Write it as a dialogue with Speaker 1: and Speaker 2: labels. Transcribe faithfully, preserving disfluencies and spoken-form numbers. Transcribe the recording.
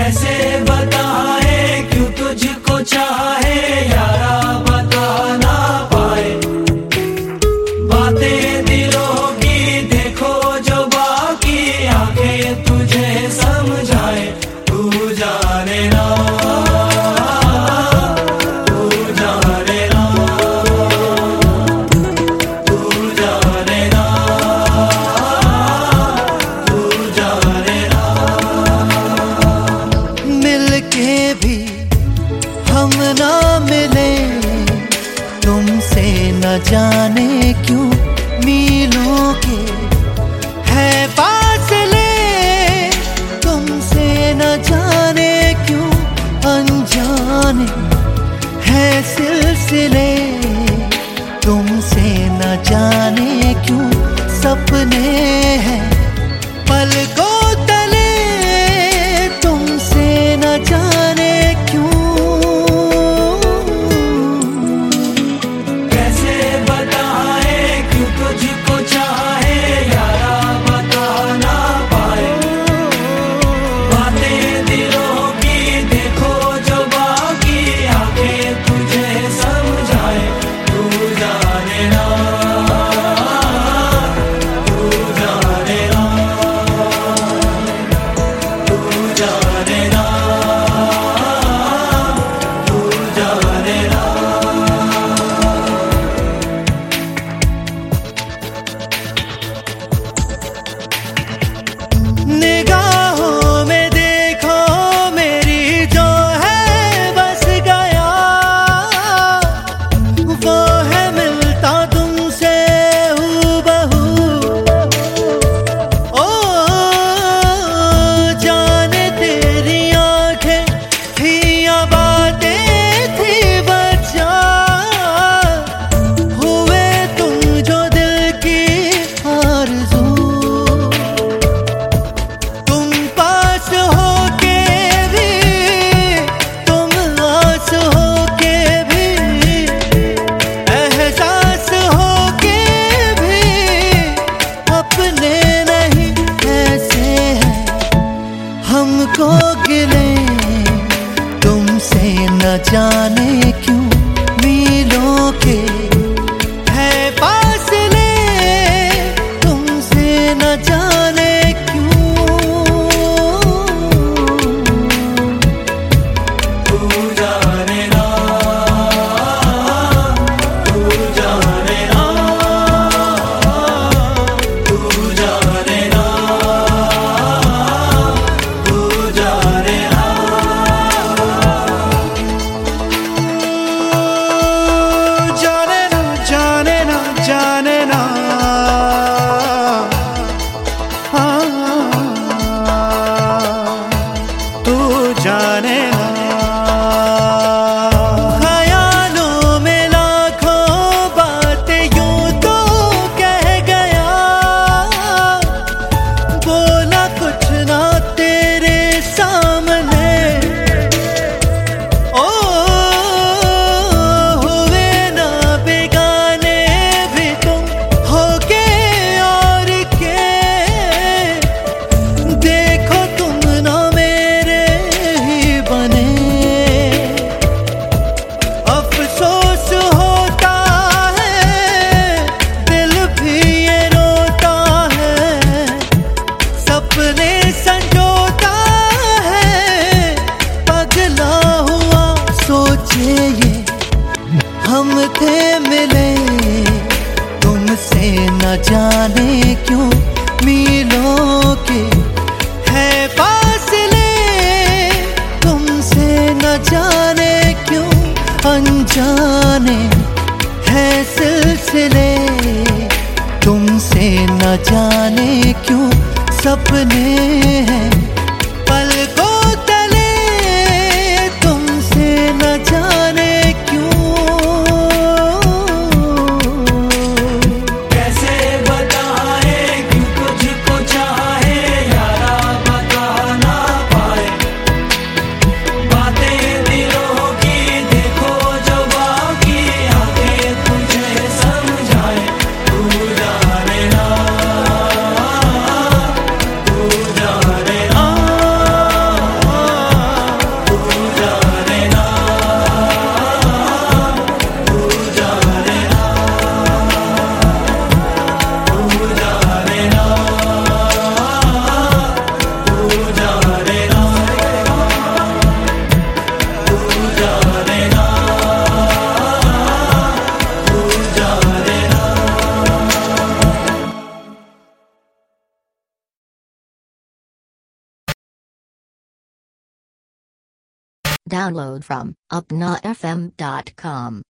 Speaker 1: कैसे बताए क्यों तुझको चाहे यारा, बता ना पाए बातें दिलों की, देखो जो बाकी आंखें तुझे समझाए। तू जाने ना, तू जाने ना, तू जाने ना, तू जाने ना।
Speaker 2: मिलके भी हम ना मिले, तुमसे न जाने क्यों मीलों के है फासले, तुमसे न जाने क्यों अनजाने है सिलसिले, तुमसे न जाने क्यों सपने हैं पलकों तले, तुमसे न जाने क्यों।
Speaker 1: कैसे बताए क्यों तुझको चाहे यारा, बता ना पाए बातें दिलों की, देखो जो बाकी आंखें तुझे समझाए। तू जाने ना, तू जाने ना, तू जाने ना, तू जाने ना।
Speaker 2: निगाहों में देखो मेरी जो है बस गया, वो है मिलता तुमसे हूबहू। ओ जाने तेरी आंखें थी या बातें थी बचा, हुए तुम जो दिल की आरज़ू। तुम पास होके भी, तुम आस होके भी, एहसास होके भी, अपने नहीं ऐसे हैं हमको गिले, तुमसे न जाने क्यों मीलों के है फासले, तुमसे न जाने क्यों।
Speaker 1: तू जाने ना, तू जाने ना, तू जाने ना, तू जाने ना।
Speaker 2: जाने ना, जाने ना, जाने ना, हाँ, तू जाने ना। ख्यालों में लाखों बातें यूं तो कह गया, बोला कुछ ना तेरे सामने। ओ हुए ना बेगाने भी तुम होके और के, देखो तुम ना मेरे ही बने। अफसोस होता है, दिल भी ये रोता है, सपने संजोता है, पगला हुआ सोचे ये हम थे मिले, तुमसे न जाने क्यों मीलों के है फासले, तुमसे न जाने क्यों अनजाने है सिलसिले, तुमसे न जाने क्यों सपने हैं पलकों तले, तुमसे न जाने क्यों।
Speaker 1: कैसे बताए क्यों तुझको चाहे यारा, बता ना पाए बातें दिलों की, देखो जो बाकी आंखें तुझे समझाए। तू जाने ना, तू जाने ना,
Speaker 3: Download from upna f m dot com.